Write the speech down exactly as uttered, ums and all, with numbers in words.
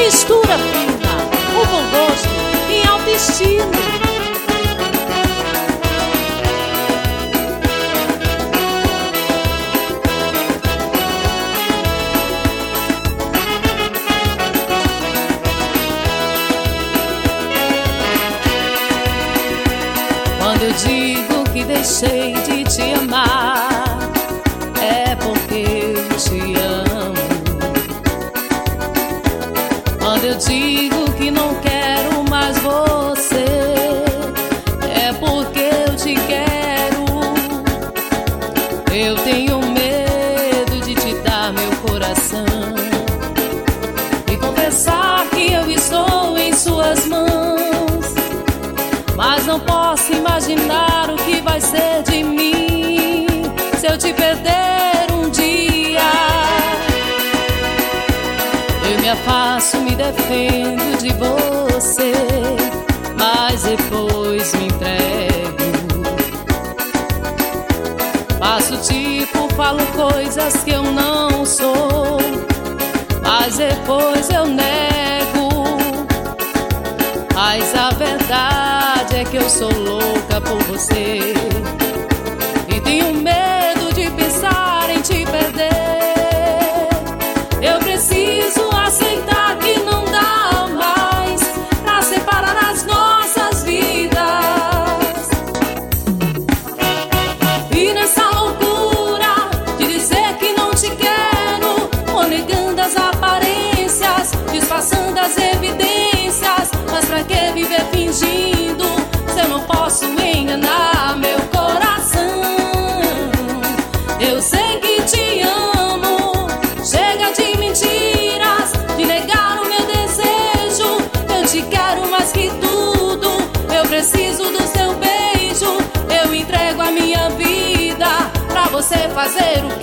mistura fina, o bom gosto em alto estilo. Quando eu digo que deixei de te amar, é porque eu te amo. Quando eu digo que não quero mais você, é porque eu te quero. Eu tenho medo de te dar meu coração e confessar que eu estou em suas mãos, mas não posso imaginar o que vai ser de mim se eu te perder um dia. Eu me afasto, me defendo de você, mas depois me entrego. Faço tipo, falo coisas que eu não sou, mas depois eu nego. Mas a verdade é que eu sou louca por você e tenho medo de pensar em te perder. Eu preciso aceitar que não dá mais pra separar as nossas vidas. E nessa loucura de dizer que não te quero, vou negando as aparências, disfarçando as evidências. Mas pra que viver fingindo se eu não posso enganar meu coração? Eu sei que te amo, chega de mentiras, de negar o meu desejo. Eu te quero mais que tudo, eu preciso do seu beijo. Eu entrego a minha vida pra você fazer o